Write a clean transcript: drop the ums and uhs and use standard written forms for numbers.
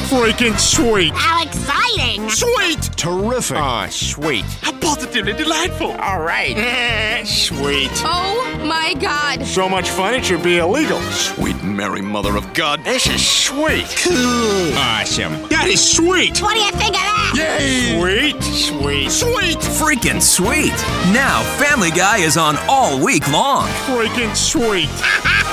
Freaking sweet. How exciting! Sweet. Terrific. Ah, sweet. How positively delightful. All right. Sweet. Oh my God. So much fun it should be illegal. Sweet Mary Mother of God. This is sweet. Cool. Awesome. That is sweet. What do you think of that? Yay! Sweet. Sweet. Sweet. Freaking sweet. Now Family Guy is on all week long. Freaking sweet.